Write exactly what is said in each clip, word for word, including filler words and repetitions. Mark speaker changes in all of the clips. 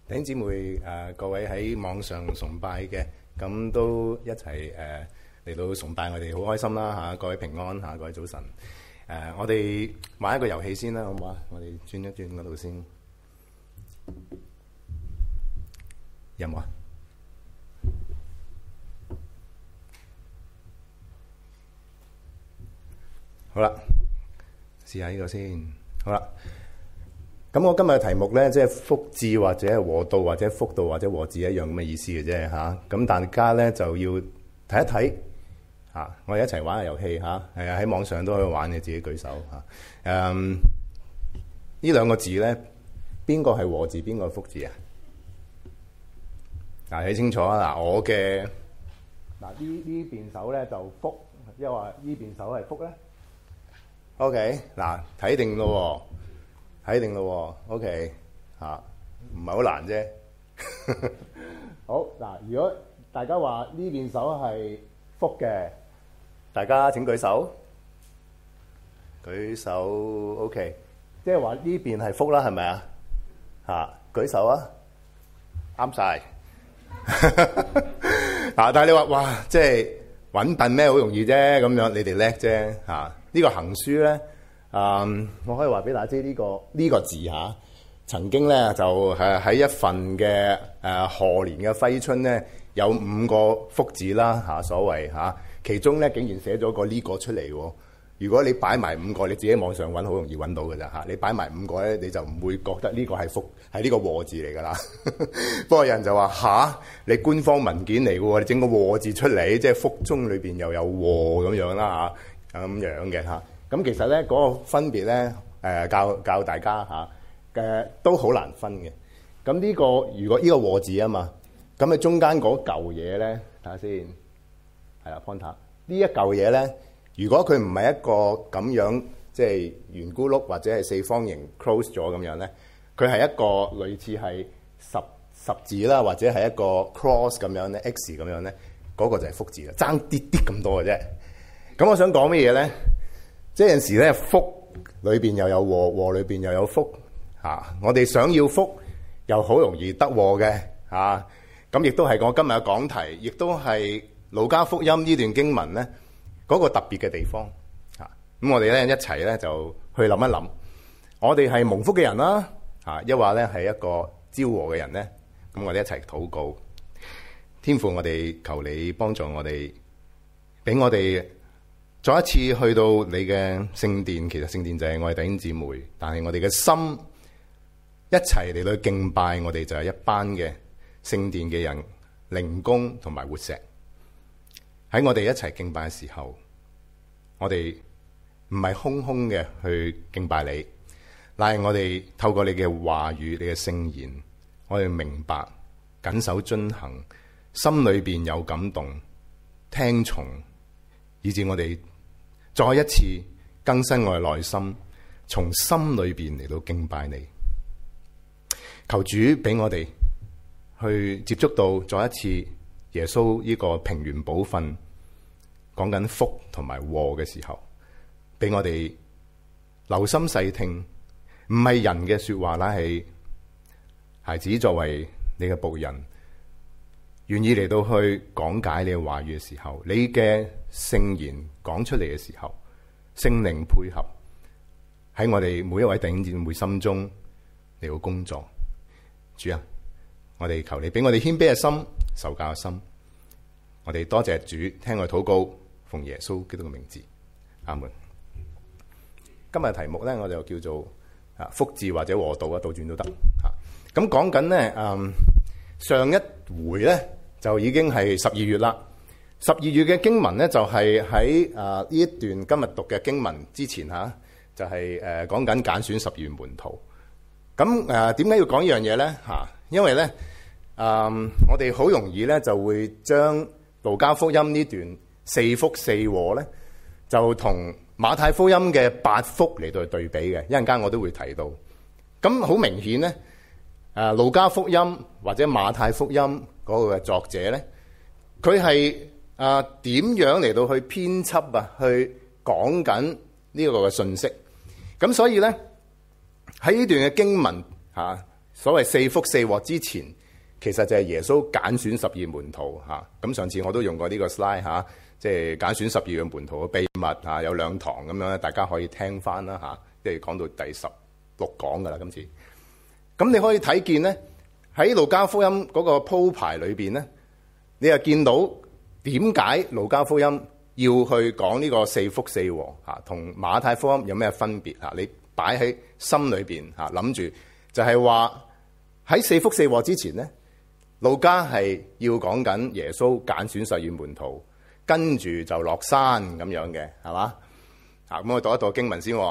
Speaker 1: 弟兄姊妹誒、呃，各位喺網上崇拜嘅，咁都一齊誒嚟到崇拜，我哋好開心啦嚇、啊！各位平安嚇、啊，各位早晨。誒、呃，我哋玩一個遊戲先啦，好唔好啊？我哋轉一轉嗰度先，有冇啊？好啦，試下呢個先。好啦。咁我今日嘅題目咧，即係福字或者係禍道或者福道或者禍字一樣咁嘅意思嘅啫嚇。咁大家咧就要睇一睇嚇，我哋一齊玩下遊戲嚇。係啊，喺網上都可以玩嘅，自己舉手嚇。誒，呢兩個字咧，邊個係禍字，邊個係福字啊？嗱，睇清楚啊！嗱，我嘅嗱呢呢邊手咧就福，即係話呢邊手係福咧。OK，嗱睇定咯。睇定咯 ，OK 嚇，唔係好難啫。好嗱，如果大家話呢邊手係福嘅，大家請舉手。舉手 OK，即係話呢邊係福啦，係咪啊？嚇，舉手啊，啱晒。嗱，但係你話哇，即係揾笨咩？好容易啫，咁樣你哋叻啫嚇。呢個行書咧。啊、um，我可以話俾大家知呢、這個呢、這個字嚇、啊，曾經咧就係喺一份嘅誒賀年嘅揮春咧，有五個福字啦嚇、啊，所謂嚇、啊，其中咧竟然寫咗個呢個出嚟喎。如果你擺埋五個，你自己喺網上揾好容易揾到㗎咋嚇。你擺埋五個咧，你就唔會覺得呢個係福，係呢個禍字嚟㗎啦。不過有人就話吓，你官方文件嚟㗎喎，你整個禍字出嚟，即係福中裏邊又有禍咁樣啦嚇，咁樣嘅嚇。咁其實咧嗰、那個分別咧，誒、呃、教教大家嚇嘅、啊、都好難分嘅。咁呢、這個如果呢個禍字啊嘛，咁啊中間嗰嚿嘢咧，睇下先，係啦 pointer 呢一嚿嘢咧，如果佢唔係一個咁樣，即係圓咕碌或者係四方形 close 咗咁樣咧，佢係一個類似係十十字啦，或者係一個 cross 咁樣咧 ，X 咁樣咧，嗰、那個就係福字啦，爭啲啲咁多嘅啫。咁我想講乜嘢咧？即係有陣時咧，福裏邊又有禍，禍裏邊又有福嚇、啊。我哋想要福，又好容易得禍嘅嚇。咁亦都係我今日嘅講題，亦都係路加福音呢段經文咧嗰、那個特別嘅地方嚇。咁、啊、我哋咧一齊咧就去諗一諗，我哋係蒙福嘅人啦嚇，抑或咧係一個招禍嘅人咧。咁我哋一齊禱告，天父，我哋求你幫助我哋，俾我哋。再一次去到你嘅聖殿，其實聖殿就係我哋弟兄姊妹，但係我哋嘅心一齊嚟到敬拜，我哋就係一班嘅聖殿嘅人，靈宮同埋活石。喺我哋一齊敬拜嘅時候，我哋唔係空空嘅去敬拜你，乃係我哋透過你嘅話語、你嘅聖言，我哋明白、謹守遵行，心裏邊有感動，聽從，以至我哋再一次更新我嘅內心，從心裏邊嚟到敬拜你。求主俾我哋去接觸到再一次耶穌呢個平原寶訓，講緊福同埋禍嘅時候，俾我哋留心細聽，唔係人嘅說話，乃係孩子作為你嘅僕人，願意嚟到去講解你嘅話語嘅時候，你嘅聖言講出嚟嘅時候，聖靈配合喺我哋每一位弟兄姊妹心中嚟到工作。主啊，我哋求你俾我哋謙卑嘅心、受教嘅心。我哋多謝主，聽我哋禱告，奉耶穌基督嘅名字，阿門。今日嘅題目咧，我就叫做啊福字或者禍道啊，倒轉都得吓。咁講緊咧，嗯，上一回咧就已經係十二月啦。十二月嘅經文咧，就係喺啊呢一段今日讀嘅經文之前吓、啊，就係誒講緊揀選十二門徒。咁誒點解要講呢樣嘢咧？吓、啊，因為咧，誒、呃、我哋好容易咧就會將路加福音呢段四福四禍咧，就同馬太福音嘅八福嚟到去對比嘅。一陣間我都會提到。咁好明顯咧，誒路加福音或者馬太福音嗰個嘅作者咧，佢係。啊，點樣嚟到去編輯啊？去講緊呢個嘅信息。咁所以咧喺呢段嘅經文嚇、啊， 所謂四福四禍之前，其實就係耶穌揀選十二門徒嚇。咁上次我都用過呢個 slide 嚇，即係揀選十二個門徒嘅秘密嚇，有兩堂咁樣咧，大家可以聽翻啦嚇。即係講到第十六講噶啦，今次。咁你可以睇見咧，喺路加福音嗰個鋪排裏邊咧，你又見到點解路加福音要去講呢個四福四禍嚇，同馬太福音有咩分別嚇？你擺喺心裏邊嚇，諗住就係話喺四福四禍之前咧，路加係要講緊耶穌揀選十二門徒，跟住就落山咁樣嘅，係嘛？啊，咁我讀一讀經文先。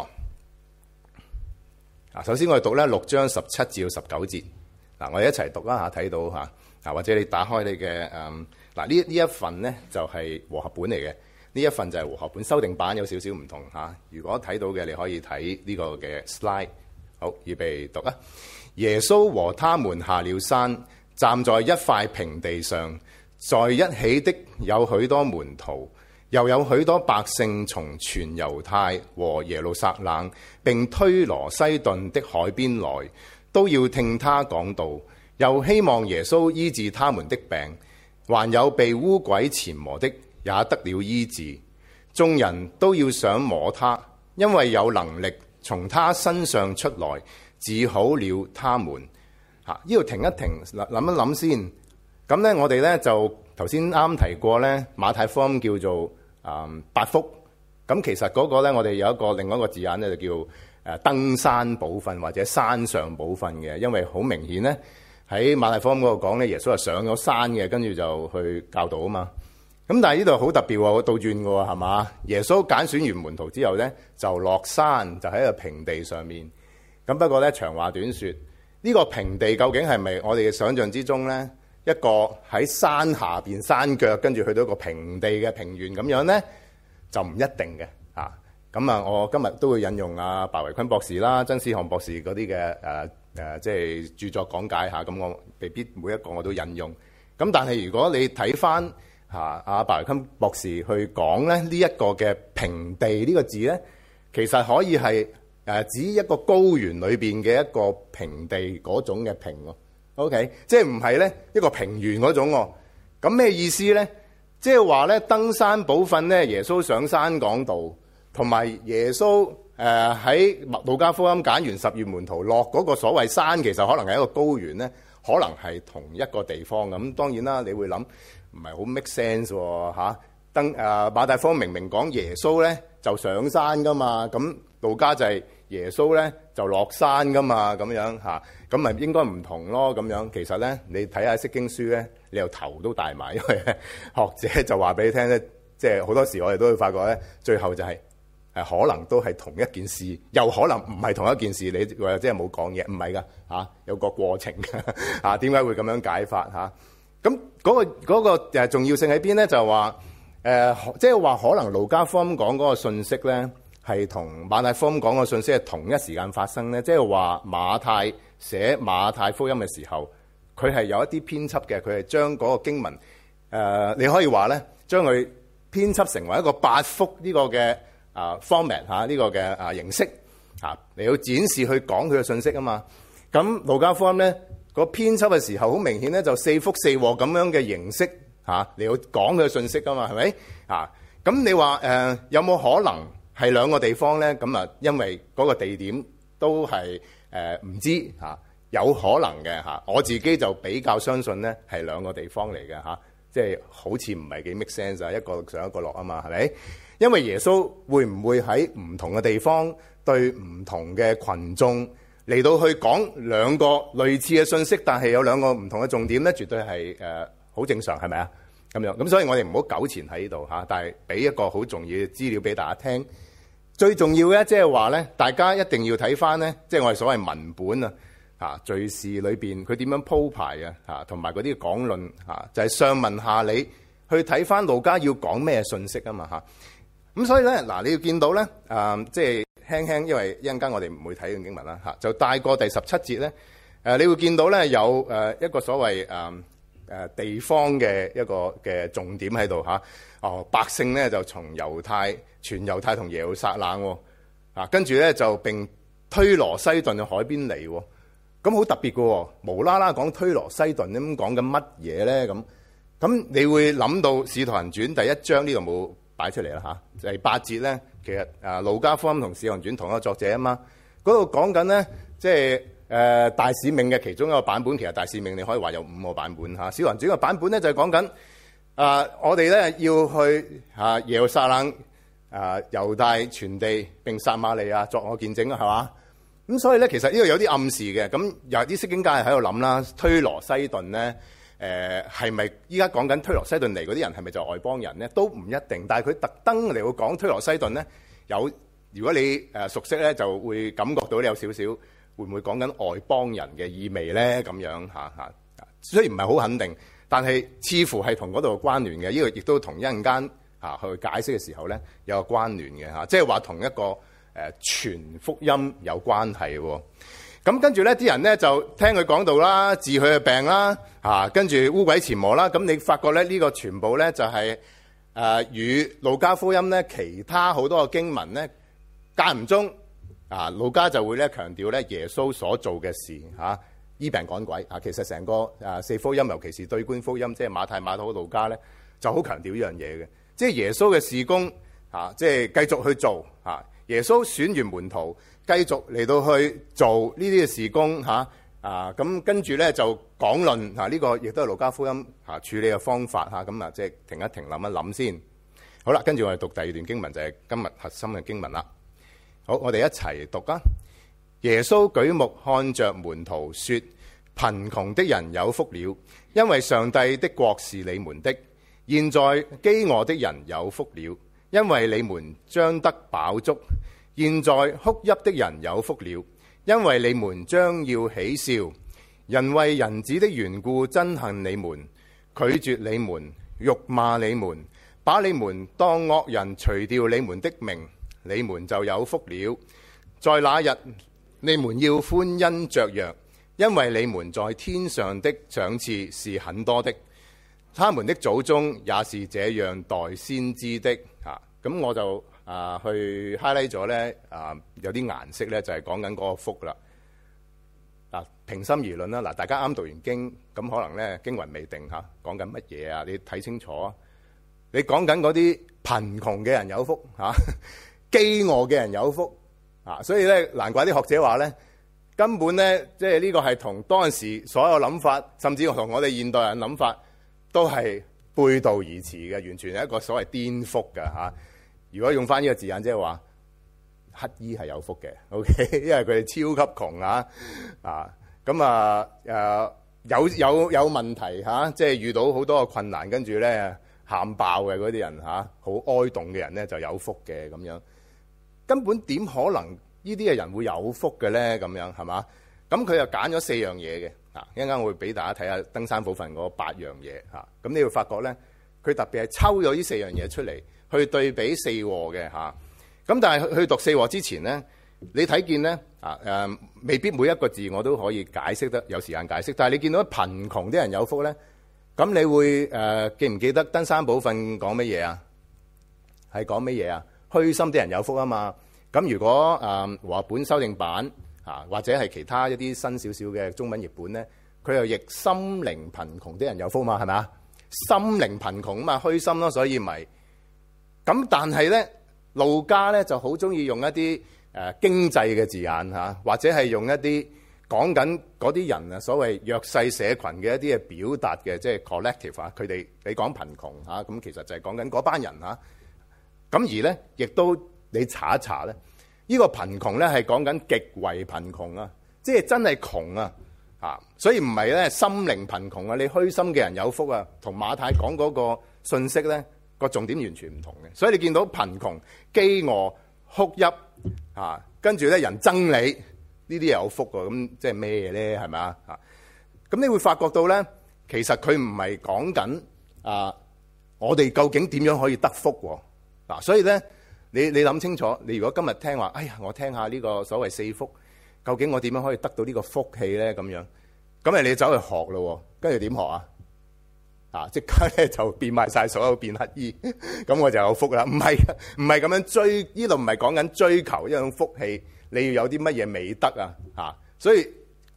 Speaker 1: 啊，首先我哋讀咧六章十七至到十九節。嗱，我哋一齊讀啦嚇，睇到嚇。啊，或者你打開你嘅誒嗱呢呢一份咧就係和合本嚟嘅，呢一份就係和合本修訂版，有少少唔同嚇。如果睇到嘅，你可以睇呢個嘅 slide。好，預備讀啊！耶穌和他們下了山，站在一塊平地上，在一起的有許多門徒。又有許多百姓從全猶太和耶路撒冷並推羅西頓的海邊來，都要聽他講道，又希望耶穌醫治他們的病。還有被污鬼纏磨的也得了醫治。眾人都要想摸他，因為有能力從他身上出來治好了他們。嚇，呢度停一停，諗一諗先。咁咧，我哋咧就頭先啱提過咧，馬太福音叫做嗯，八福。咁其實嗰個咧，我哋有一個另外一個字眼咧，就叫誒登山寶訓或者山上寶訓嘅。因為好明顯咧，喺馬太福音嗰度講咧，耶穌係上咗山嘅，跟住就去教導啊嘛。咁但係呢度好特別喎，倒轉嘅喎，係嘛？耶穌揀選完門徒之後咧，就落山，就喺個平地上面。咁不過咧，長話短説，呢個平地究竟係咪我哋嘅想象之中咧？一個喺山下邊山腳，跟住去到一個平地嘅平原咁樣咧，就唔一定嘅嚇。咁啊，我今日都會引用阿白維坤博士啦、曾思漢博士嗰啲嘅誒誒，即係著作講解嚇。咁我未必每一個我都引用。咁但係如果你睇翻嚇阿白維坤博士去講咧，呢一個嘅平地呢個字咧，其實可以係誒指一個高原裏邊嘅一個平地嗰種嘅平喎。O.K. 即係唔係咧一個平原嗰種喎？咁咩意思咧？即係話咧登山寶訓咧，耶穌上山講道，同埋耶穌誒喺路加福音揀完十二門徒落嗰個所謂山，其實可能係一個高原咧，可能係同一個地方。咁當然啦，你會諗唔係好 make sense 喎嚇。登誒馬太福音明明講耶穌咧就上山噶嘛，咁路加就係耶穌咧就落山噶嘛，咁樣嚇。咁咪應該唔同咯，咁樣其實咧，你睇下釋經書咧，你又頭都大埋，因為學者就話俾你聽咧，即係好多時我哋都會發覺咧，最後就係、是、誒可能都係同一件事，又可能唔係同一件事，你或者係冇講嘢，唔係噶嚇，有個過程嚇，點解會咁樣解法嚇？咁嗰個嗰個誒重要性喺邊咧？就話誒，即係話可能路加福音講嗰個信息咧，係同馬太福音講個信息係同一時間發生咧，即係話馬太寫馬太福音嘅時候，佢係有一啲編輯嘅，佢係將嗰個經文誒、呃，你可以話咧，將佢編輯成為一個八福呢個嘅啊 format 嚇，呢個嘅啊形式嚇，嚟到展示去講佢嘅信息啊嘛。咁路加福音咧，個編輯嘅時候好明顯咧，就四福四禍咁樣嘅形式嚇嚟到講佢嘅信息啊嘛，係咪啊？咁你話誒、呃、有冇可能係兩個地方咧？咁啊，因為嗰個地點都係。誒唔、呃、知嚇、啊，有可能嘅嚇、啊，我自己就比較相信咧係兩個地方嚟嘅嚇，即係好似唔係幾 make sense 啊，一個上一個落啊嘛，係咪？因為耶穌會唔會喺唔同嘅地方對唔同嘅群眾嚟到去講兩個類似嘅信息，但係有兩個唔同嘅重點咧，絕對係誒好正常，係咪啊？咁樣咁，所以我哋唔好糾纏喺呢度嚇，但係俾一個好重要嘅資料俾大家聽。最重要嘅即係話咧，大家一定要睇翻咧，即係我哋所謂文本啊，嚇敘事裏邊佢點樣鋪排啊，嚇同埋嗰啲講論嚇，就係上文下理去睇翻路加要講咩信息啊嘛嚇。咁所以咧嗱，你要見到咧，誒即係輕輕，因為一陣間我哋唔會睇呢段經文啦嚇，就帶過第十七節咧，誒你會見到咧有誒一個所謂誒誒地方嘅一個嘅重點喺度嚇。哦，百姓咧就從猶太、全猶太同耶路撒冷喎，啊，跟住咧就並推羅西頓嘅海邊嚟喎， 咁好特別嘅喎，無啦啦講推羅西頓咁講緊乜嘢咧？咁咁你會諗到《使徒行傳》第一章呢度冇擺出嚟啦嚇，第八節咧，其實啊路加福音同《使徒行傳》同一個作者啊嘛，嗰度講緊咧，即係誒大使命嘅其中一個版本。其實大使命你可以話有五個版本嚇，《使徒行傳》嘅版本咧就係講緊啊，我哋咧要去啊耶路撒冷啊猶大全地並撒瑪利亞作我見證啊，係嘛？咁所以咧，其實呢度有啲暗示嘅。咁有啲釋經家係喺度諗啦，推羅西頓咧，誒係咪依家講緊推羅西頓嚟嗰啲人係咪就外邦人咧？都唔一定。但係佢特登嚟會講推羅西頓咧，有如果你誒熟悉咧，就會感覺到你有少少會唔會講緊外邦人嘅意味咧？咁樣嚇嚇，雖然唔係好肯定，但係似乎係同嗰度有關聯嘅。呢個亦都同一陣間嚇去解釋嘅時候咧有個關聯嘅嚇，即係話同一個。誒傳福音有關係喎，咁跟住咧啲人咧就聽佢講道啦，治佢嘅病啦，啊跟住污鬼纏磨啦，咁你發覺咧呢個全部咧就係誒與路加福音咧其他好多嘅經文咧間唔中啊，路加就會咧強調咧耶穌所做嘅事嚇，醫病趕鬼啊，其實成個誒四福音，尤其是對觀福音，即係馬太、馬可、路加咧，就好強調呢樣嘢嘅，即係耶穌嘅事工啊，即係繼續去做啊。耶穌選完門徒，繼續嚟到去做呢啲嘅事工嚇啊！咁跟住咧就講論嚇，呢個亦都係路加福音嚇處理嘅方法嚇。咁啊，即係停一停，諗一諗先。好啦，跟住我哋讀第二段經文，就係今日核心嘅經文啦。好，我哋一齊讀啊！耶穌舉目看着門徒說：貧窮的人有福了，因為上帝的國是你們的；現在飢餓的人有福了，因為你們將得飽足；現在哭泣的人有福了，因為你們將要喜笑。人為人子的緣故憎恨你們，拒絕你們，辱罵你們，把你們當惡人，除掉你們的名，你們就有福了。在那日，你們要歡欣雀躍，因為你們在天上的賞賜是很多的。他們的祖宗也是這樣待先知的。嚇，咁我就啊去 highlight 咗咧啊，有啲顏色咧就係講緊嗰個福啦。嗱，平心而論啦，嗱，大家啱讀完經，咁可能咧經雲未定嚇，講緊乜嘢啊？你睇清楚啊！你講緊嗰啲貧窮嘅人有福嚇，飢餓嘅人有福啊！所以咧，難怪啲學者話咧，根本咧即係呢個係同當時所有諗法，甚至同我哋現代人諗法，都係背道而馳嘅，完全係一個所謂顛覆㗎嚇。如果用翻呢個字眼，即係話乞衣係有福嘅 ，OK， 因為佢哋超級窮啊，啊咁啊誒有有有問題嚇，即係遇到好多嘅困難，跟住咧喊爆嘅嗰啲人嚇，好哀慟嘅人咧就有福嘅咁樣。根本點可能呢啲嘅人會有福嘅咧？咁樣係嘛？咁佢又揀咗四樣嘢嘅。啊！一陣間我會俾大家睇下登山寶訓嗰八樣嘢嚇，咁你會發覺咧，佢特別係抽咗呢四樣嘢出嚟去對比四禍嘅嚇。咁但係去讀四禍之前咧，你睇見咧啊誒，未必每一個字我都可以解釋得有時間解釋。但係你見到貧窮啲人有福咧，咁你會誒、呃、記唔記得登山寶訓講乜嘢啊？係講乜嘢啊？虛心啲人有福啊嘛。咁如果誒和合本修訂版，啊，或者係其他一啲新少少嘅中文譯本咧，佢又譯心靈貧窮啲人有福嘛，係咪啊？心靈貧窮啊嘛，虛心咯，所以咪咁。但係咧，路加咧就好中意用一啲誒、呃、經濟嘅字眼嚇，或者係用一啲講緊嗰啲人啊，所謂弱勢社群嘅一啲嘅表達嘅，即係 collective 啊。佢哋你講貧窮嚇，咁其實就係講緊嗰班人嚇。咁而咧，亦都你查一查咧。呢個貧窮咧係講緊極為貧窮啊，即係真係窮啊，啊，所以唔係咧心靈貧窮啊，你虛心嘅人有福啊，同馬太講嗰個信息咧個重點完全唔同嘅，所以你見到貧窮、飢餓、哭泣啊，跟住咧人憎你，呢啲有福喎，咁即係咩咧？係咪啊？啊，咁你會發覺到咧，其實佢唔係講緊啊，我哋究竟點樣可以得福喎？嗱，所以咧。你你諗清楚，你如果今日聽話，哎呀，我聽下呢個所謂四福，究竟我點樣可以得到呢個福氣咧？咁樣，咁誒你走去學咯，跟住點學啊？啊，即刻咧就變賣晒所有變乞衣，咁我就有福啦。唔係唔係咁樣追，呢度唔係講緊追求一種福氣，你要有啲乜嘢美德啊？嚇，所以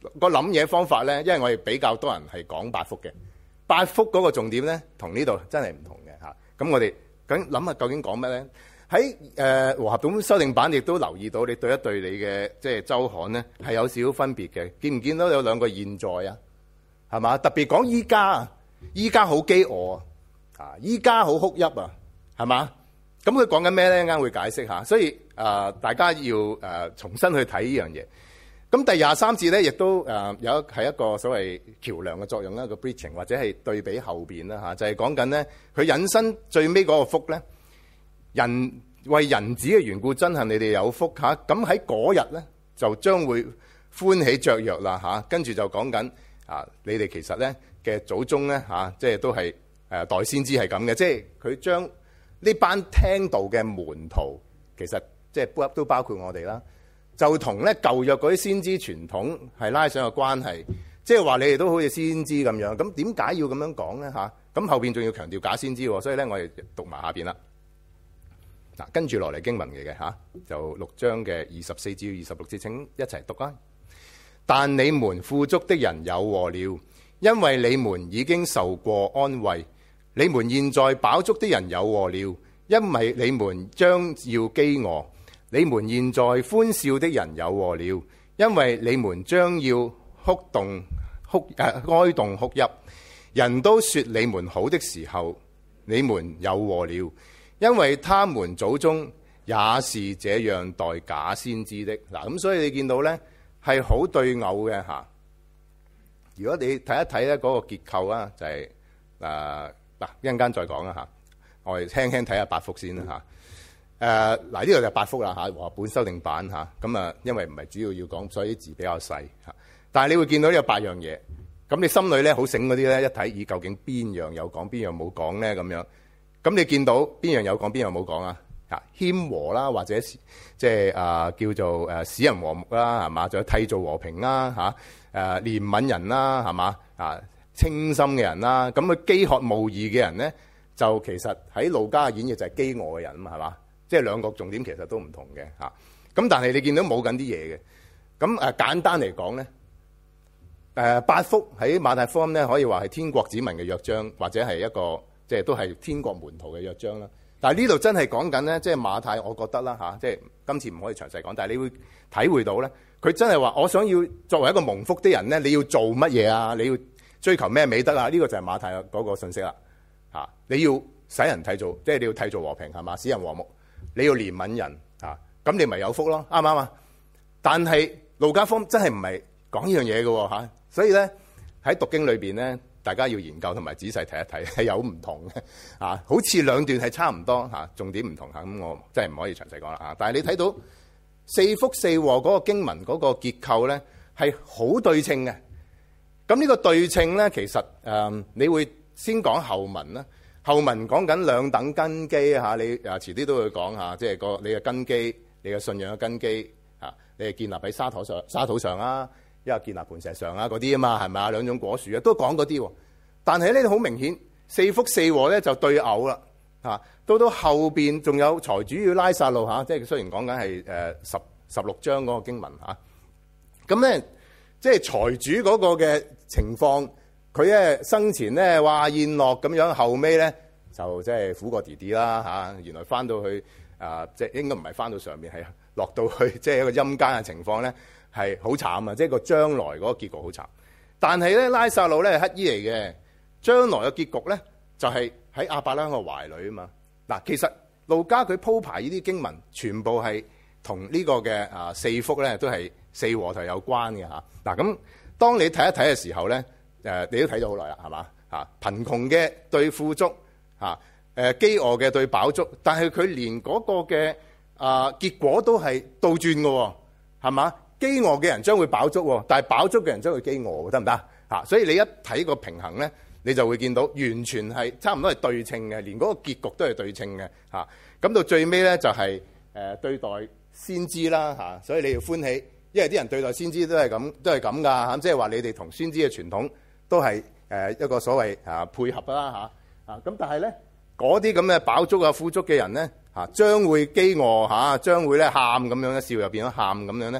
Speaker 1: 個諗嘢方法咧，因為我哋比較多人係講八福嘅，八福嗰個重點咧，同呢度真係唔同嘅嚇。咁我哋究竟諗下究竟講乜咧？喺誒和合本修訂版亦都留意到，你對一對你嘅即係週刊咧係有少少分別嘅。見唔見到有兩個現在啊？係嘛？特別講依家啊，依家好飢餓啊，啊依家好哭泣啊，係嘛？咁佢講緊咩咧？啱會解釋下。所以啊、呃，大家要誒、呃、重新去睇呢樣嘢。咁第廿三節咧，亦都誒有係一個所謂橋梁嘅作用啦，個 bridging 或者係對比後邊啦嚇，就係講緊咧佢引申最尾嗰個福咧。人為人子嘅緣故，憎恨你哋有福嚇。咁喺嗰日咧，就將會歡喜雀躍啦嚇。跟住就講緊啊，你哋其實咧嘅祖宗咧嚇，即係都係誒代先知係咁嘅，即係佢將呢班聽道嘅門徒，其實即係都包括我哋啦，就同咧舊約嗰啲先知傳統係拉上個關係，即係話你哋都好似先知咁樣。咁點解要咁樣講咧嚇？咁後邊仲要強調假先知喎，所以咧我哋讀埋下邊啦。嗱，跟住落嚟經文嚟嘅嚇，就六章嘅二十四至二十六節，請一齊讀啊！但你們富足的人有禍了，因為你們已經受過安慰；你們現在飽足的人有禍了，因為你們將要飢餓；你們現在歡笑的人有禍了，因為你們將要哭動哭誒哀慟哭泣。人都說你們好的時候，你們有禍了。因為他們祖宗也是這樣待假先知的。嗱，咁所以你見到咧係好對偶嘅嚇。如果你睇一睇咧嗰個結構啊，就係誒嗱一陣間再講啦嚇。我哋輕輕睇下八福先啦嚇。誒嗱呢度就八福啦嚇，和合本修訂版嚇。咁啊，因為唔係主要要講，所以啲字比較細嚇。但係你會見到呢有八樣嘢。咁你心裏咧好醒嗰啲咧，一睇咦究竟邊樣有講，邊樣冇講咧咁樣。咁你見到邊樣有講，邊樣冇講啊？啊，謙和啦，或者即係啊叫做誒使人和睦啦，係嘛？仲有締造和平啦，嚇誒憐憫人啦，係嘛？啊清心嘅人啦，咁佢飢渴慕義嘅人咧，就其實喺路加嘅演繹就係飢餓嘅人啊嘛，係嘛？即係兩個重點其實都唔同嘅嚇。咁但係你見到冇緊啲嘢嘅，咁誒簡單嚟講咧，誒八福喺馬太福音咧可以話係天國子民嘅約章，或者係一個。即係都係天國門徒嘅約章啦，但係呢度真係講緊咧，即係馬太，我覺得啦嚇，即係今次唔可以詳細講，但係你會體會到咧，佢真係話我想要作為一個蒙福的人咧，你要做乜嘢啊？你要追求咩美德啊？呢個就係馬太嗰個信息啦嚇。你要使人締造，即係你要締造和平係嘛？使人和睦，你要憐憫人嚇，咁你咪有福咯，啱唔啱啊？但係路加福音真係唔係講呢樣嘢嘅嚇，所以咧喺讀經裏邊咧。大家要研究同埋仔細睇一睇，係有唔同嘅啊，好似兩段係差唔多嚇，重點唔同嚇，咁我真係唔可以詳細講啦嚇。但係你睇到四福四禍嗰個經文嗰個結構咧，係好對稱嘅。咁呢個對稱咧，其實誒、呃，你會先講後文啦。後文講緊兩等根基嚇，你啊遲啲都會講下，即係個你嘅根基，你嘅信仰嘅根基嚇，你係建立喺沙土上沙土上啦。一係建立磐石上啊嗰啲啊嘛，係咪啊？兩種果樹啊，都講嗰啲喎。但係呢，好明顯四福四禍咧就對偶啦嚇。到到後邊仲有財主要拉撒路嚇，即係雖然講緊係誒十十六章嗰個經文嚇。咁咧即係財主嗰個嘅情況，佢咧生前咧話宴樂咁樣，後尾咧就即係苦過弟弟啦嚇。原來翻到去啊，即係應該唔係翻到上面，係落到去即係一個陰間嘅情況咧。係好慘啊！即係個將來嗰個結局好慘。但係咧，拉撒路咧係乞兒嚟嘅，將來嘅結局咧就係喺亞伯拉罕嘅懷裏啊嘛。嗱，其實路加佢鋪排呢啲經文，全部係同呢個嘅啊四福咧都係四禍頭有關嘅嚇。嗱，咁當你睇一睇嘅時候咧，誒你都睇咗好耐啦，係嘛嚇？貧窮嘅對富足嚇，誒飢餓嘅對飽足，但係佢連嗰個嘅啊結果都係倒轉嘅，係嘛？飢餓嘅人將會飽足，但係飽足嘅人將會飢餓，得唔得嚇？所以你一睇個平衡咧，你就會見到完全係差唔多係對稱嘅，連嗰個結局都係對稱嘅嚇。咁到最尾咧就係誒對待先知啦嚇，所以你要歡喜，因為啲人對待先知都係咁，都係咁噶嚇，即係話你哋同先知嘅傳統都係誒一個所謂啊配合啦嚇啊。咁但係咧嗰啲咁嘅飽足啊富足嘅人咧嚇，將會飢餓嚇，將會咧喊咁樣咧，笑入邊都喊咁樣咧。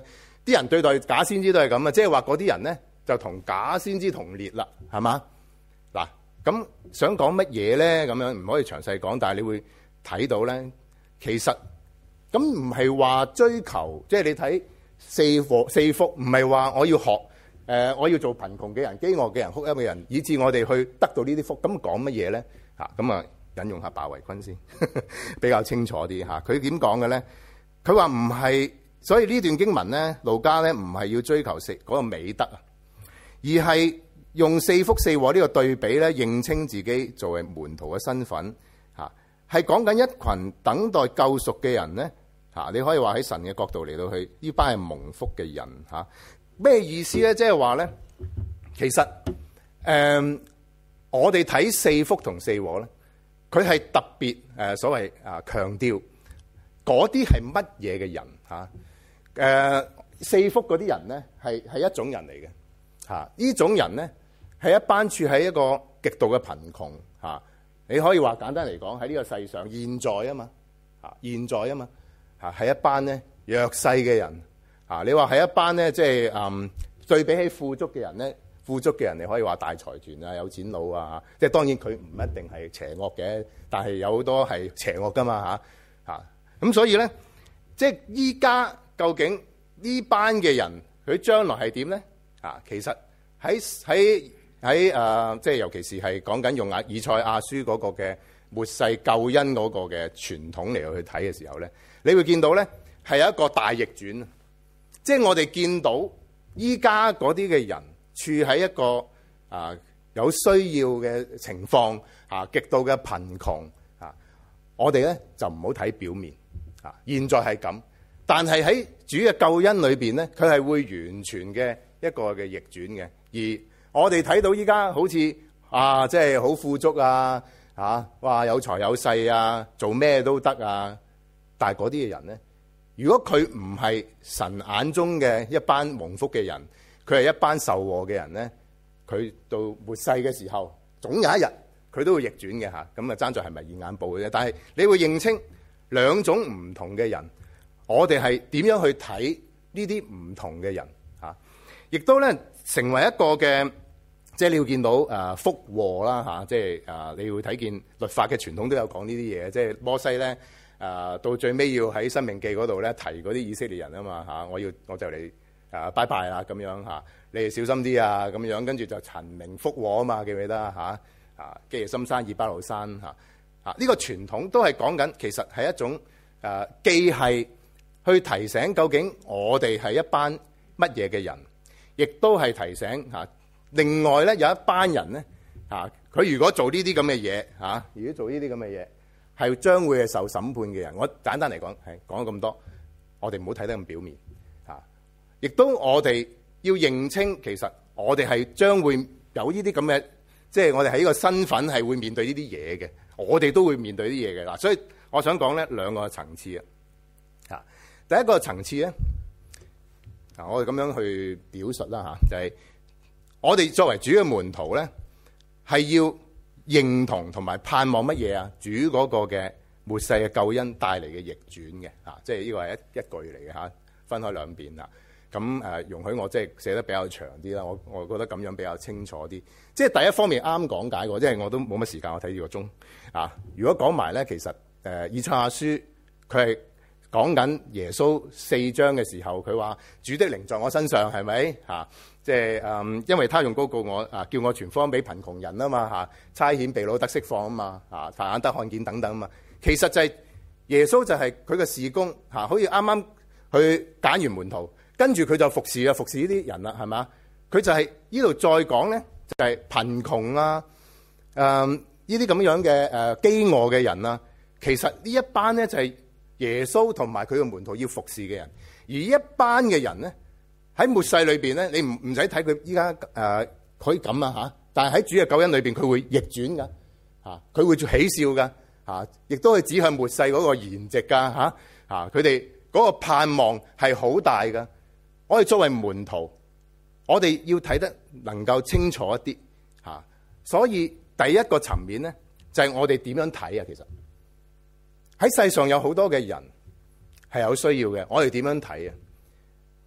Speaker 1: 啲人對待假先知都係咁啊，即係話嗰啲人咧就同假先知同列啦，係嘛？嗱，咁想講乜嘢咧？咁樣唔可以詳細講，但係你會睇到咧，其實咁唔係話追求，即係你睇四福四福，唔係話我要學誒、呃，我要做貧窮嘅人、飢餓嘅人、哭泣嘅人，以致我哋去得到呢啲福。咁講乜嘢咧？嚇，咁啊引用下鮑維均先，比較清楚啲嚇。佢點講嘅咧？佢話唔係，所以呢段經文咧，路加咧唔係要追求四嗰個美德啊，而係用四福四禍呢個對比咧，認清自己作為門徒嘅身份嚇，係講緊一群等待救贖嘅人咧嚇。你可以話喺神嘅角度嚟到去，呢班係蒙福嘅人嚇。咩意思咧？即係話咧，其實誒、呃，我哋睇四福同四禍咧，佢係特別誒、呃、所謂啊強調。嗰啲係乜嘢嘅人嚇？誒、啊、四福嗰啲人咧，係係一種人嚟嘅嚇。呢種人咧係一班處喺一個極度嘅貧窮嚇。你可以話簡單嚟講，喺呢個世上現在啊嘛嚇，現在啊嘛嚇係一班咧弱勢嘅人嚇。你話係一班咧，即係誒對比起富足嘅人咧，富足嘅人你可以話大財團啊、有錢佬啊，即係當然佢唔一定係邪惡嘅，但係有好多係邪惡噶嘛嚇嚇。咁所以咧，即係依家究竟呢班嘅人佢將來係點咧？啊，其實喺喺喺誒，即係尤其是係講緊用以賽亞書嗰個嘅末世救恩嗰個嘅傳統嚟去睇嘅時候咧，你會見到咧係有一個大逆轉。即係我哋見到依家嗰啲嘅人處喺一個啊有需要嘅情況啊，極度嘅貧窮啊，我哋咧就唔好睇表面。啊！現在係咁，但係喺主嘅救恩裏邊咧，佢係會完全嘅一個嘅逆轉嘅。而我哋睇到依家好似啊，即係好富足啊，啊，哇，有財有勢啊，做咩都得啊。但係嗰啲嘅人咧，如果佢唔係神眼中嘅一班蒙福嘅人，佢係一班受禍嘅人咧，佢到末世嘅時候，總有一日佢都會逆轉嘅嚇。咁啊，爭在係咪現眼報嘅啫？但係你會認清兩種唔同嘅人，我哋係點樣去睇呢啲唔同嘅人嚇？亦都咧成為一個嘅，即係你要見到誒福禍啦嚇，即係誒你會睇見律法嘅傳統都有講呢啲嘢，即係摩西咧誒到最尾要喺申命記嗰度咧提嗰啲以色列人啊嘛嚇，我要我就嚟誒拜拜啦咁樣嚇，你哋小心啲啊咁樣，跟住就陳明福禍啊嘛，記唔記得啊嚇？啊基耶心山、以巴路山嚇。啊！呢個傳統都係講緊，其實係一種誒、呃，既係去提醒究竟我哋係一班乜嘢嘅人，亦都係提醒嚇、啊。另外咧有一班人咧嚇，佢、啊、如果做呢啲咁嘅嘢嚇，如果做呢啲咁嘅嘢，係將會係受審判嘅人。我簡單嚟講係講咗咁多，我哋唔好睇得咁表面嚇。亦、啊、都我哋要認清，其實我哋係將會有呢啲咁嘅，即係我哋喺呢個身份係會面對呢啲嘢嘅。我哋都會面對啲嘢嘅啦，所以我想講咧兩個層次啊。嚇，第一個層次咧，嗱我哋咁樣去表述啦嚇，就係、是、我哋作為主嘅門徒咧，係要認同同埋盼望乜嘢啊？主嗰個嘅末世嘅救恩帶嚟嘅逆轉嘅嚇，即係呢個係一一句嚟嘅嚇，分開兩邊啦。咁誒容許我即係寫得比較長啲啦，我我覺得咁樣比較清楚啲。即係第一方面啱講解過，即係我都冇乜時間，我睇呢個鐘啊。如果講埋咧，其實誒以賽亞書佢係講緊耶穌四章嘅時候，佢話主的靈在我身上，係咪嚇？即係誒，因為他用膏膏我啊，叫我傳福音俾貧窮人啊嘛嚇，差遣被擄得釋放啊嘛嚇，瞎眼得看見等等啊嘛。其實就係耶穌就係佢嘅事工嚇，好似啱啱去揀完門徒。跟住佢就服侍啊，服侍呢啲人啦，係嘛？佢就係呢度再講咧，就係、是、貧窮啊，誒呢啲咁樣嘅誒飢餓嘅人啊。其實呢一班咧就係耶穌同埋佢嘅門徒要服侍嘅人，而一班嘅人咧喺末世裏邊咧，你唔唔使睇佢依家誒可以咁啊嚇，但係喺主嘅救恩裏邊，佢會逆轉噶嚇，佢會做喜笑噶嚇，亦都係指向末世嗰個筵席噶嚇嚇，佢哋嗰個盼望係好大噶。我哋作為門徒，我哋要睇得能夠清楚一啲嚇，所以第一個層面咧就係我哋點樣睇啊？其實喺世上有好多嘅人係有需要嘅，我哋點樣睇啊？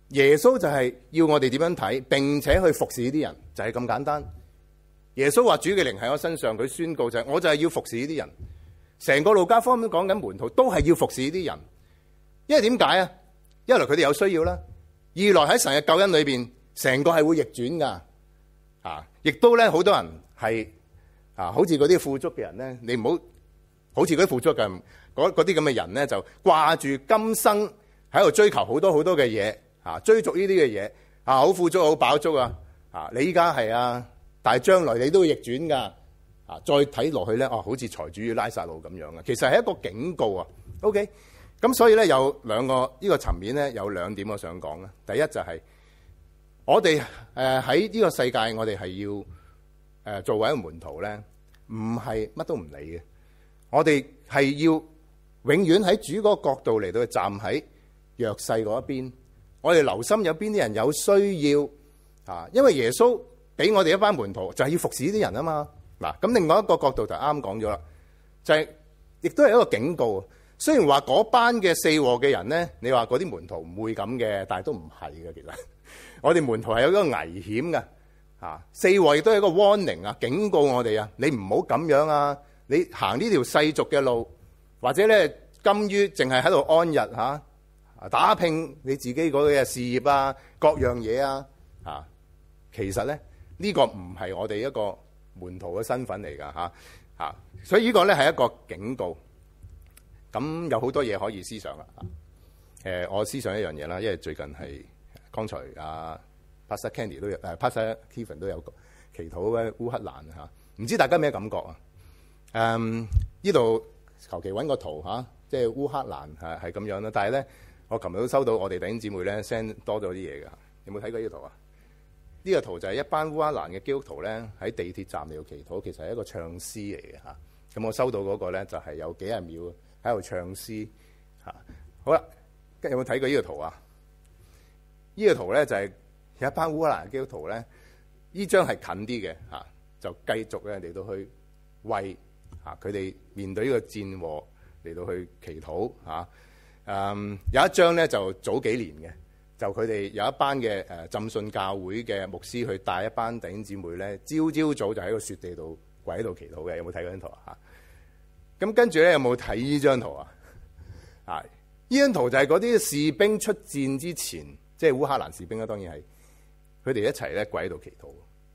Speaker 1: 耶穌就係要我哋點樣睇，並且去服侍呢啲人，就係咁簡單。耶穌話主嘅靈喺我身上，佢宣告就係我就係要服侍呢啲人。成個路加福音講緊門徒都係要服侍呢啲人，因為點解啊？一來佢哋有需要啦，二來喺神嘅救恩裏邊，成個係會逆轉噶。啊，亦都咧好多人係啊，好似嗰啲富足嘅人咧，你唔好好似嗰啲富足嘅嗰嗰啲咁嘅人咧，就掛住今生喺度追求好多好多嘅嘢，啊，追逐呢啲嘅嘢，啊，好富足好飽足啊，啊，你依家係啊，但係將來你都會逆轉噶。啊！再睇落去咧，哦，好似財主與拉撒路咁樣嘅，其實係一個警告啊。OK，咁所以咧有兩個呢、呢個層面咧有兩點我想講啦。第一就係、是、我哋誒喺呢個世界，我哋係要誒、呃、作為一個門徒咧，唔係乜都唔理嘅。我哋係要永遠喺主嗰個角度嚟到去站喺弱勢嗰一邊。我哋留心有邊啲人有需要啊，因為耶穌俾我哋一班門徒就係、是、要服侍呢啲人啊嘛。嗱，咁另外一個角度就啱講咗啦，就係、是、亦都係一個警告。雖然話嗰班嘅四禍嘅人咧，你話嗰啲門徒唔會咁嘅，但係都唔係嘅。其實我哋門徒係有一個危險嘅，啊，四禍亦都係一個 warning 啊，警告我哋啊，你唔好咁樣啊，你行呢條世俗嘅路，或者咧甘於淨係喺度安逸嚇、啊，打拼你自己嗰個事業啊，各樣嘢啊，啊，其實咧呢、這個唔係我哋一個門徒嘅身份嚟㗎嚇嚇，所以呢個咧係一個警告。咁有好多嘢可以思想啦。誒，我思想一樣嘢啦，因為最近係剛才啊 Pastor Candy 都有，誒 Pastor Kevin 都有祈禱嘅烏克蘭嚇，唔知大家咩感覺啊？誒，呢度求其揾個圖嚇，即係烏克蘭係係咁樣啦。但係咧，我琴日都收到我哋弟兄姊妹咧 send 多咗啲嘢㗎。有冇睇過呢個圖啊？呢個圖就係一班烏克蘭嘅基督徒咧喺地鐵站嚟到祈禱，其實係一個唱詩嚟嘅嚇。咁我收到嗰個咧就係有幾廿秒喺度唱詩嚇。好啦，有冇睇過呢個圖啊？呢個圖咧就係有一班烏克蘭嘅基督徒咧，呢張係近啲嘅嚇，就繼續咧嚟到去為嚇佢哋面對呢個戰禍嚟到去祈禱嚇。嗯，有一張咧就早幾年嘅。就佢哋有一班嘅誒浸信教會嘅牧師去帶一班弟兄姊妹咧，朝朝早就喺個雪地度跪喺度祈禱嘅。有冇睇嗰張圖啊？咁跟住咧有冇睇呢張圖啊？啊，呢張圖就係嗰啲士兵出戰之前，即係烏克蘭士兵啦，當然係佢哋一齊咧跪喺度祈禱。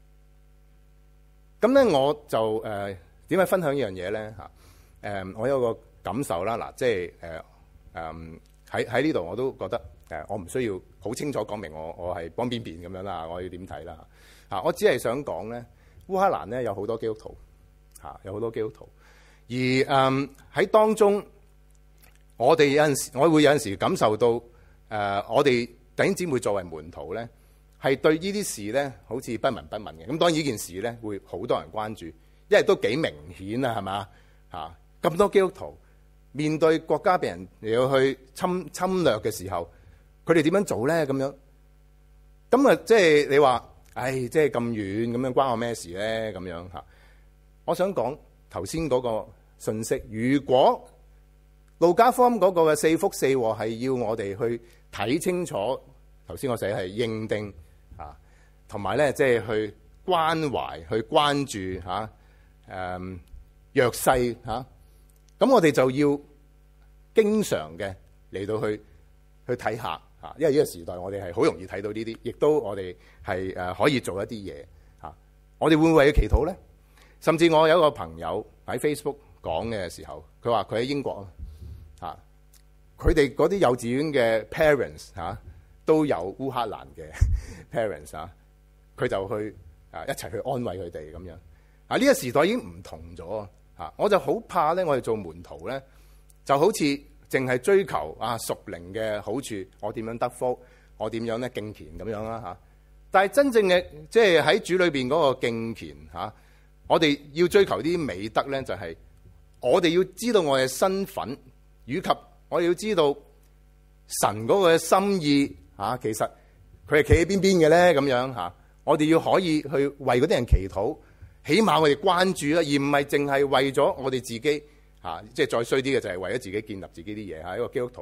Speaker 1: 咁咧我就誒點解分享呢樣嘢咧嚇？誒，我有個感受啦，嗱，即係誒誒喺喺呢度我都覺得。誒，我唔需要好清楚講明我我係幫邊邊咁樣啦，我要點睇啦嚇？我只係想講咧，烏克蘭咧有好多基督徒嚇，有好多基督徒，而誒喺、嗯、當中，我哋有陣時，我會有陣時感受到誒、呃，我哋弟兄姊妹作為門徒咧，係對呢啲事咧好似不聞不問嘅。咁當然呢件事咧會好多人關注，因為都幾明顯啊，係嘛嚇？咁多基督徒面對國家被人嚟到去侵侵略嘅時候。佢哋點樣做咧？咁樣咁啊，即係你話，唉，即係咁遠咁樣關我咩事咧？咁樣嚇，我想講頭先嗰個信息，如果路加福音嗰個嘅四福四禍係要我哋去睇清楚，頭先我寫係認定啊，同埋咧即係去關懷、去關注嚇誒、啊、弱勢嚇，咁、啊、我哋就要經常嘅嚟到去去睇下。啊，因為呢個時代我哋係好容易睇到呢啲，亦都我哋係誒可以做一啲嘢嚇。我哋會唔會為佢祈禱咧？甚至我有一個朋友喺 Facebook 講嘅時候，佢話佢喺英國啊，佢哋嗰啲幼稚園嘅 parents 嚇、啊、都有烏克蘭嘅 parents 啊，佢就去啊一齊去安慰佢哋咁樣啊。呢個時代已經唔同咗啊！我就好怕咧，我哋做門徒咧就好似〜淨係追求啊屬靈嘅好處，我點樣得福，我點樣咧敬虔咁樣啦嚇。但係真正嘅即係喺主裏邊嗰個敬虔嚇，我哋要追求啲美德咧，就係我哋要知道我嘅身份，以及我哋要知道神嗰個心意嚇。其實佢係企喺邊邊嘅咧咁樣嚇。我哋要可以去為嗰啲人祈禱，起碼我哋關注啦，而唔係淨係為咗我哋自己。嚇、啊，即係再衰啲嘅就係為咗自己建立自己啲嘢嚇，一個基督徒嚇、啊，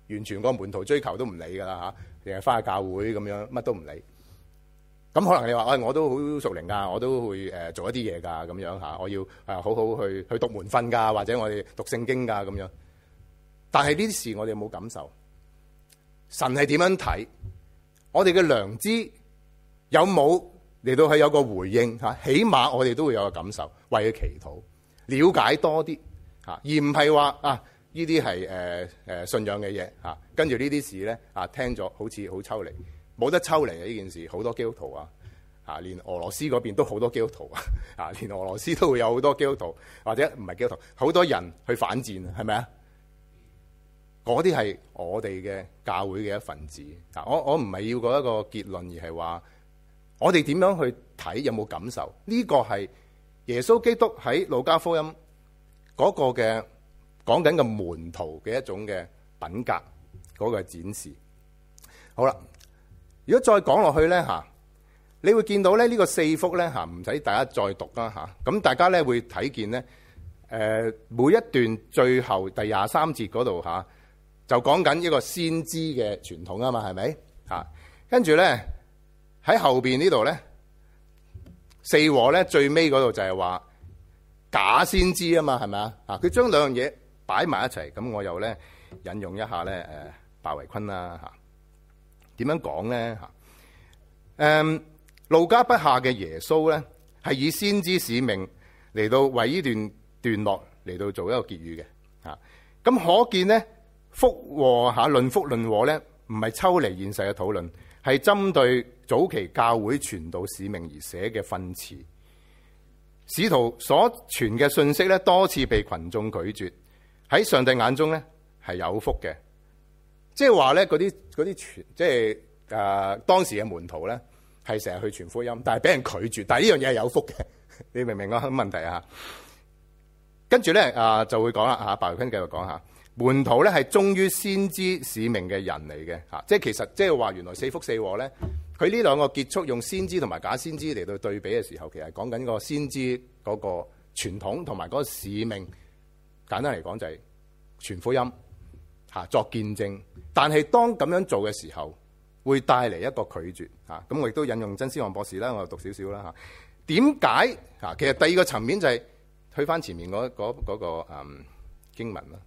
Speaker 1: 完全個門徒追求都唔理㗎啦嚇，淨係翻去教會咁樣，乜都唔理。咁可能你話，哎，我都好屬靈㗎，我都會誒做一啲嘢㗎咁樣嚇，我要誒好好去去讀門訓㗎，或者我哋讀聖經㗎咁樣。但係呢啲事我哋冇感受，神係點樣睇？我哋嘅良知有冇嚟到係有個回應嚇？起碼我哋都會有個感受，為佢祈禱，了解多啲嚇，而唔係話啊呢啲係誒誒信仰嘅嘢嚇，跟住呢啲事咧啊聽咗好似好抽離。冇得抽離嘅呢件事，好多基督徒啊，啊，連俄羅斯嗰邊都好多基督徒啊，啊，連俄羅斯都會有好多基督徒，或者唔係基督徒，好多人去反戰，係咪啊？嗰啲係我哋嘅教會嘅一份子。啊，我我唔係要嗰一個結論，而係話我哋點樣去睇，有冇感受？呢個係耶穌基督喺路加福音嗰個嘅講緊嘅門徒嘅一種嘅品格嗰個展示。好啦。如果再講落去咧嚇，你會見到咧呢個四福咧嚇，唔使大家再讀啦嚇。咁大家咧會睇見咧，誒每一段最後第廿三節嗰度嚇，就講緊一個先知嘅傳統啊嘛，係咪嚇？跟住咧喺後邊呢度咧，四禍咧最尾嗰度就係話假先知啊嘛，係咪啊？啊，佢將兩樣嘢擺埋一齊，咁我又咧引用一下咧誒鮑維坤啦嚇。點樣講咧嚇？誒路加筆下嘅耶穌咧，係以先知使命嚟到為呢段段落嚟到做一個結語嘅嚇。咁可見咧，福禍嚇論福論禍咧，唔係抽離現世嘅討論，係針對早期教會傳道使命而寫嘅訓詞。使徒所傳嘅信息咧，多次被群眾拒絕，喺上帝眼中咧係有福嘅。即係話咧，嗰啲嗰啲傳，即係誒、呃、當時嘅門徒咧，係成日去傳福音，但係俾人拒絕。但係呢樣嘢係有福嘅，你明唔明啊？問題啊，跟住咧啊就會講啦嚇，鮑維坤繼續講下，門徒咧係忠於先知使命嘅人嚟嘅嚇，即係其實即係話原來四福四禍咧，佢呢兩個結束用先知同埋假先知嚟到對比嘅時候，其實講緊個先知嗰個傳統同埋嗰個使命，簡單嚟講就係傳福音。嚇作見證，但係當咁樣做嘅時候，會帶嚟一個拒絕嚇。咁我亦都引用曾思旺博士啦，我又讀少少啦嚇。點解嚇？其實第二個層面就係去翻前面嗰嗰嗰個嗯經文啦。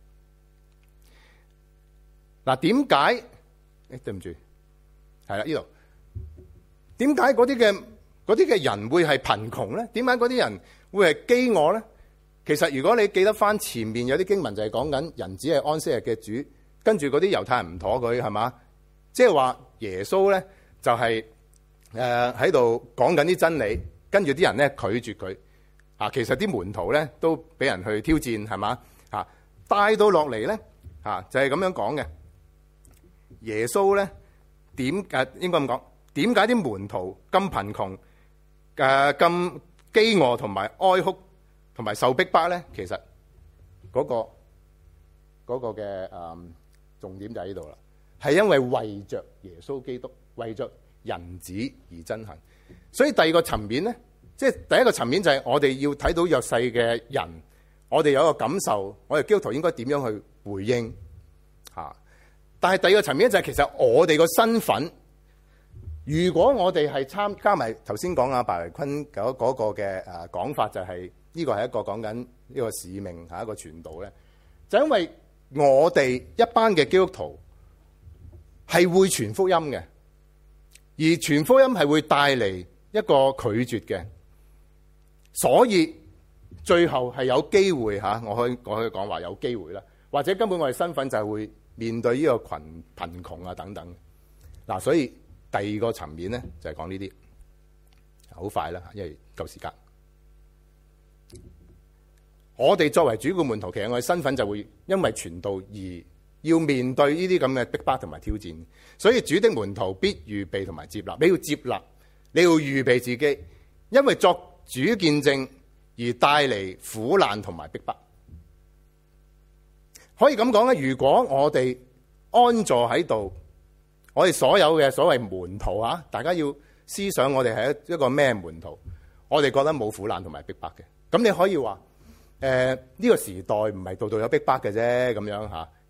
Speaker 1: 嗱，點解？誒對唔住，係啦呢度。點解嗰啲嘅嗰啲嘅人會係貧窮咧？點解嗰啲人會係飢餓咧？其實如果你記得翻前面有啲經文就係講緊人只係安息日嘅主。跟住嗰啲猶太人唔妥佢係嘛？即係話耶穌咧就係誒喺度講緊啲真理，跟住啲人咧拒絕佢啊。其實啲門徒咧都俾人去挑戰係嘛啊？帶到落嚟咧啊，就係咁樣講嘅。耶穌咧點誒應該咁講？點解啲門徒咁貧窮誒咁飢餓同埋哀哭同埋受逼迫咧？其實嗰個嗰個嘅誒。重點就喺呢度啦，係因為為着耶穌基督，為着人子而憎恨。所以第二個層面咧，即係第一個層面就係我哋要睇到弱勢嘅人，我哋有一個感受，我哋基督徒應該點樣去回應嚇。但係第二個層面就係其實我哋個身份，如果我哋係參加埋頭先講阿鮑維坤嗰嗰個嘅誒講法，就係呢個係一個講緊呢個使命係一個傳道咧，就因為。我哋一班嘅基督徒係會傳福音嘅，而傳福音係會帶嚟一個拒絕嘅，所以最後係有機會吓，我可以我可以講話有機會啦，或者根本我哋身份就係會面對呢個群貧窮啊等等。嗱，所以第二個層面咧就係講呢啲，好快啦，因為夠時間。我哋作為主嘅門徒，其實我哋身份就會因為傳道而要面對呢啲咁嘅逼迫同埋挑戰，所以主的門徒必預備同埋接納。你要接納，你要預備自己，因為作主見證而帶嚟苦難同埋逼迫。可以咁講咧，如果我哋安坐喺度，我哋所有嘅所謂門徒啊，大家要思想我哋係一個咩門徒？我哋覺得冇苦難同埋逼迫嘅，咁你可以話。誒、呃、呢、這個時代唔係度度有逼迫嘅啫，咁樣嚇。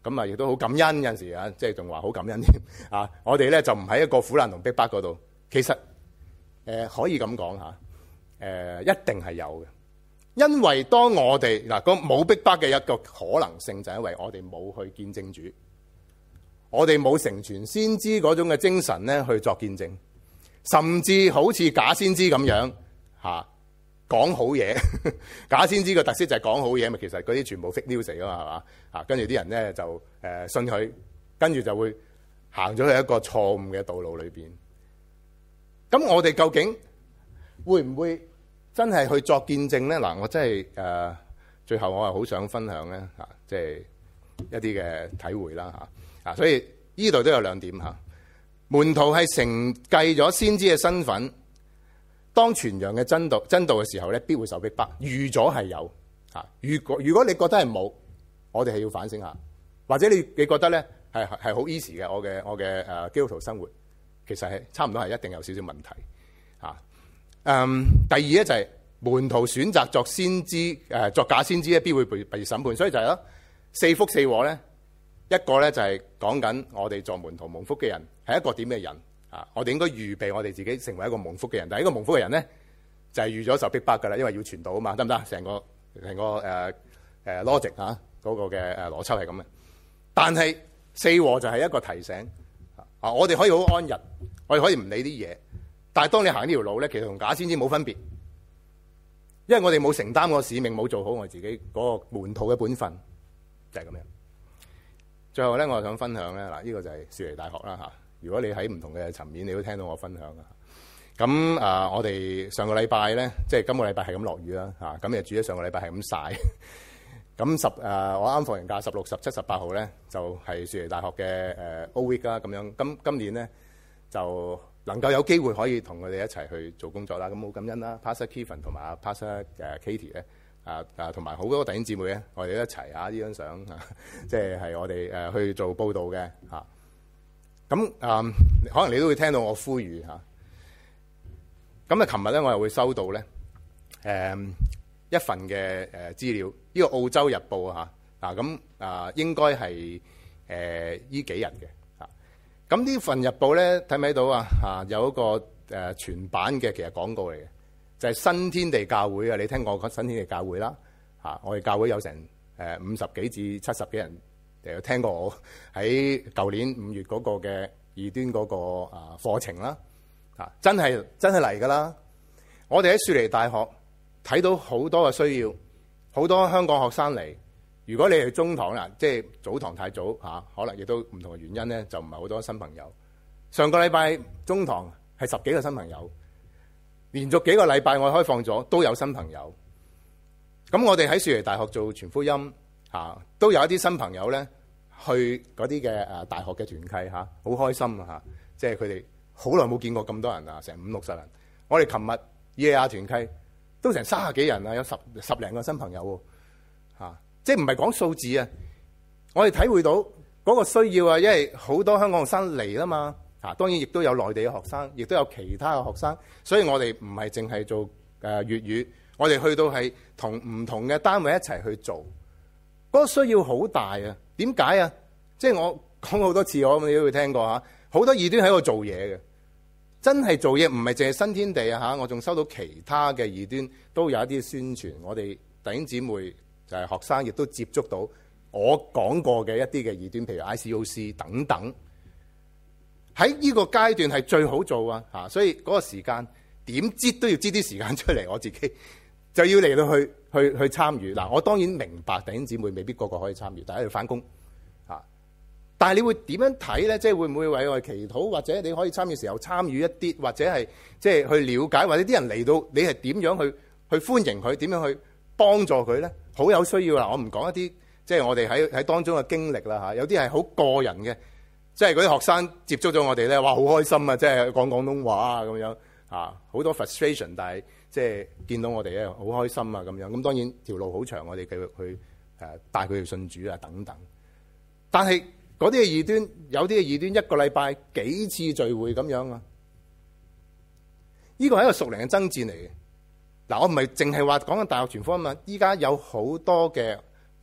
Speaker 1: 咁啊亦都好感恩有陣時啊，即係仲話好感恩添啊！我哋咧就唔喺一個苦難同逼迫嗰度，其實誒、呃、可以咁講嚇，誒一定係有嘅。因為當我哋嗱個冇逼迫嘅一個可能性，就係因為我哋冇去見證主，我哋冇成全先知嗰種嘅精神咧去作見證，甚至好似假先知咁樣嚇講好嘢。假先知嘅特色就係講好嘢，咪其實嗰啲全部 fake news 嚟噶嘛，係嘛嚇？跟住啲人咧就誒信佢，跟住就會行咗去一個錯誤嘅道路裏邊。咁我哋究竟會唔會真係去作見證咧？嗱，我真係誒、呃，最後我係好想分享咧嚇，即、啊、係、就是、一啲嘅體會啦嚇啊！所以呢度都有兩點嚇、啊，門徒係承繼咗先知嘅身份，當傳揚嘅真道真道嘅時候咧，必會受逼迫，預咗係有嚇、啊。如果如果你覺得係冇，我哋係要反省下，或者你你覺得咧係係好 easy 嘅，我嘅我嘅誒基督徒生活其實係差唔多係一定有少少問題嚇。啊嗯，第二咧就係門徒選擇作先知，誒作假先知咧，必會被被審判。所以就係咯，四福四禍咧，一個咧就係講緊我哋作門徒蒙福嘅人係一個點嘅人啊！我哋應該預備我哋自己成為一個蒙福嘅人。但係呢個蒙福嘅人咧，就係預咗受逼迫噶啦，因為要傳道啊嘛，得唔得？成個成個誒誒 logic 嚇嗰個嘅誒邏輯係咁嘅。但係四禍就係一個提醒啊！我哋可以好安逸，我哋可以唔理啲嘢。但係當你行呢條路咧，其實同假先知冇分別，因為我哋冇承擔個使命，冇做好我自己嗰個門徒嘅本分，就係咁樣。最後咧，我想分享咧，嗱，呢個就係雪梨大學啦嚇。如果你喺唔同嘅層面，你都聽到我分享啊。咁啊，我哋上個禮拜咧，即係今個禮拜係咁落雨啦嚇，咁又住咗上個禮拜係咁曬。咁十誒，我啱放完假，十六、十七、十八號咧，就係雪梨大學嘅誒 O Week 啦，咁樣。今今年咧就能夠有機會可以同佢哋一齊去做工作啦，咁好感恩啦。Pastor Kevin 同埋阿 Pastor 誒 Katie 咧，啊啊同埋好多弟兄姊妹咧，我哋一齊啊呢張相啊，即係係我哋誒去做報道嘅嚇。咁啊，可能你都會聽到我呼籲嚇。咁啊，琴日咧我又會收到咧誒一份嘅誒資料，呢個澳洲日報嚇啊，咁啊應該係誒呢幾日嘅。咁呢份日報咧睇唔睇到啊？啊有一個誒、呃、全版嘅其實廣告嚟嘅，就係、是、新天地教會啊！你聽過新天地教會啦？啊，我哋教會有成誒五十幾至七十幾人誒聽過我喺舊年五月嗰個嘅異端嗰個啊課程啦。啊，真係真係嚟㗎啦！我哋喺雪梨大學睇到好多嘅需要，好多香港學生嚟。如果你係中堂啦，即係早堂太早嚇，可能亦都唔同嘅原因咧，就唔係好多新朋友。上個禮拜中堂係十幾個新朋友，連續幾個禮拜我開放咗都有新朋友。咁我哋喺雪梨大學做傳福音嚇，都有一啲新朋友咧去嗰啲嘅誒大學嘅團契嚇，好開心啊嚇！即係佢哋好耐冇見過咁多人啊，成五六十人。我哋琴日 E A R 團契都成三十幾人啊，有十十零個新朋友喎嚇。即係唔係講數字啊？我哋體會到嗰個需要啊，因為好多香港學生嚟啦嘛，啊當然亦都有內地嘅學生，亦都有其他嘅學生，所以我哋唔係淨係做誒粵語，我哋去到係同唔同嘅單位一齊去做，嗰個需要好大啊！點解啊？即係我講好多次，我你都會聽過嚇，好多異端喺度做嘢嘅，真係做嘢唔係淨係新天地啊嚇！我仲收到其他嘅異端都有一啲宣傳，我哋弟兄姊妹。就係學生亦都接觸到我講過嘅一啲嘅異端，譬如 I C O C 等等，喺呢個階段係最好做啊！嚇，所以嗰個時間點擠都要擠啲時間出嚟，我自己就要嚟到去去去參與。嗱，我當然明白弟兄姊妹未必個個可以參與，大家要返工嚇。但係你會點樣睇咧？即係會唔會為我哋祈禱，或者你可以參與時候參與一啲，或者係即係去了解，或者啲人嚟到你係點樣去去歡迎佢，點樣去幫助佢咧？好有需要啦！我唔講一啲即係我哋喺喺當中嘅經歷啦嚇，有啲係好個人嘅，即係嗰啲學生接觸咗我哋咧，哇好開心啊！即係講廣東話啊咁樣啊，好多 frustration，但係即係見到我哋咧好開心啊咁樣。咁當然條路好長，我哋繼續去誒帶佢哋信主啊等等。但係嗰啲嘅異端，有啲嘅異端一個禮拜幾次聚會咁樣啊，呢個係一個屬靈嘅爭戰嚟嘅。嗱，我唔係淨係話講緊大學傳福音啊嘛，依家有好多嘅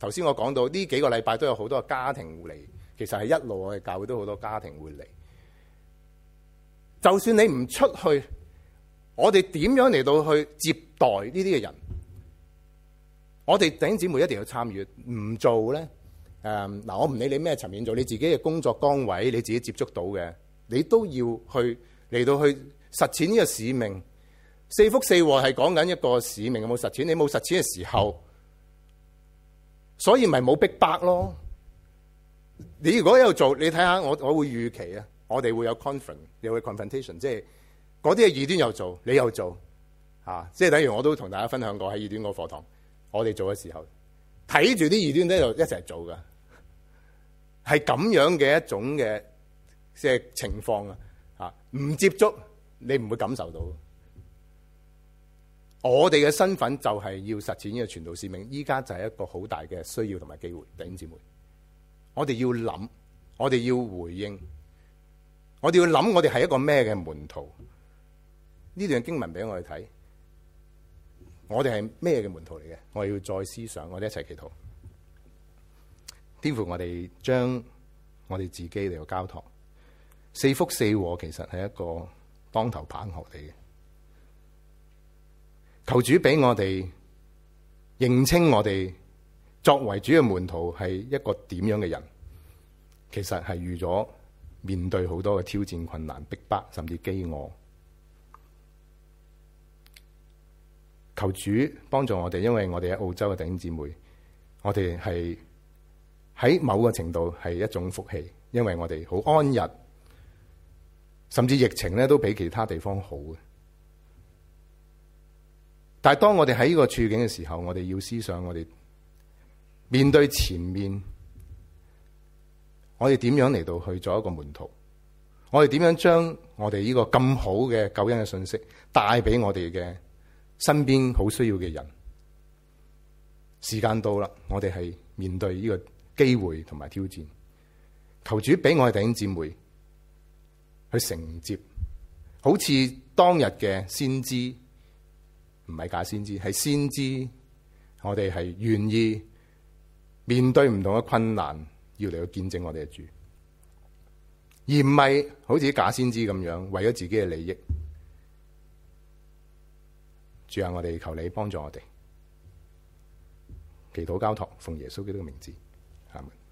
Speaker 1: 頭先我講到呢幾個禮拜都有好多家庭嚟，其實係一路我哋教會都好多家庭會嚟。就算你唔出去，我哋點樣嚟到去接待呢啲嘅人？我哋弟兄姊妹一定要參與，唔做咧，誒、嗯、嗱，我唔理你咩層面做，你自己嘅工作崗位，你自己接觸到嘅，你都要去嚟到去實踐呢個使命。四福四禍係講緊一個使命，有冇實踐？你冇實踐嘅時候，所以咪冇逼迫咯。你如果喺度做，你睇下我，我會預期啊，我哋會有 confront，有個 confrontation， 即係嗰啲嘅異端又做，你又做，啊，即係等於我都同大家分享過喺異端嗰個課堂。我哋做嘅時候，睇住啲異端喺度一齊做噶，係咁樣嘅一種嘅即係情況啊！啊，唔接觸你唔會感受到。我哋嘅身份就係要實踐呢個傳道使命，依家就係一個好大嘅需要同埋機會，弟兄姊妹，我哋要諗，我哋要回應，我哋要諗，我哋係一個咩嘅門徒？呢段經文俾我哋睇。我哋係咩嘅門徒嚟嘅？我哋要再思想，我哋一齊祈禱。天父，我哋將我哋自己嚟到交託。四福四禍其實係一個當頭棒喝嚟嘅。求主俾我哋認清我哋作為主嘅門徒係一個點樣嘅人。其實係預咗面對好多嘅挑戰、困難、逼迫，甚至飢餓。求主幫助我哋，因為我哋喺澳洲嘅弟兄姊妹，我哋係喺某個程度係一種福氣，因為我哋好安逸，甚至疫情咧都比其他地方好嘅。但係當我哋喺呢個處境嘅時候，我哋要思想，我哋面對前面，我哋點樣嚟到去做一個門徒？我哋點樣將我哋呢個咁好嘅救恩嘅信息帶俾我哋嘅身邊好需要嘅人？時間到啦，我哋係面對呢個機會同埋挑戰。求主俾我哋弟兄姊妹去承接，好似當日嘅先知，唔係假先知，係先知。我哋係願意面對唔同嘅困難，要嚟去見證我哋嘅主，而唔係好似假先知咁樣為咗自己嘅利益。主啊，我哋求你幫助我哋，祈禱交託，奉耶穌基督嘅名字，阿門。